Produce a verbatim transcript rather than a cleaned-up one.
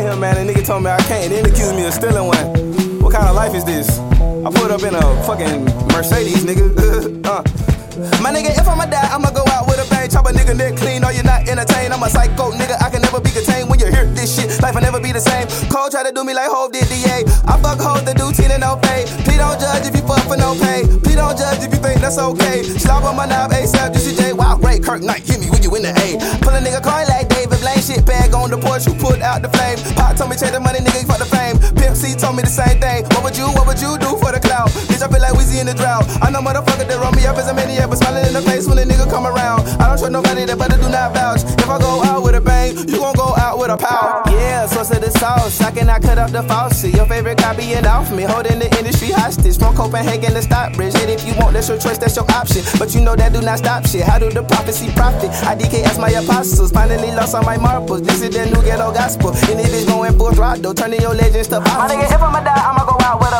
here, man, and nigga told me I can't, then accused me of stealing one. What kind of life is this? I pulled up in a fucking Mercedes, nigga. uh. My nigga, if I'ma die, I'ma go out with a bang. Chop a nigga neck clean, or you're not entertained. I'm a psycho nigga, I can never be contained. When you hear this shit, life will never be the same. Cole try to do me like Hov did D A. I fuck hoes that do ten and no pay. Please don't judge if you fuck for no pay. Please don't judge if you think that's okay. Slap on my knob, ASAP, Juicy J. Wow, great, Kirk Knight, hit me when you in the A. Pull a nigga coin like David Blaine. Shit bag on the porch, who put out the flame. Pop told me chase the money, nigga, for the fame. Pimp C told me the same thing. What would you, what would you do for the clout? Bitch, I feel like Weezy in the drought. I know motherfucker that run me up as a maniac, but smiling in the face when a nigga come around. I don't trust nobody that better do not vouch. If I go out with a bang, you gon' go out with a pow. Yeah, source of the sauce, I cannot cut up the faucet. Your favorite copy and off me, holding the industry hostage. From Copenhagen to Stockbridge, and if you want, that's your choice, that's your option. But you know that do not stop shit. How do the prophecy profit? I D K as my apostles, finally lost all my marbles. This is the new ghetto gospel, and it is going full throttle, turning your legends to pop. My nigga, if I'ma die, I'ma go out with a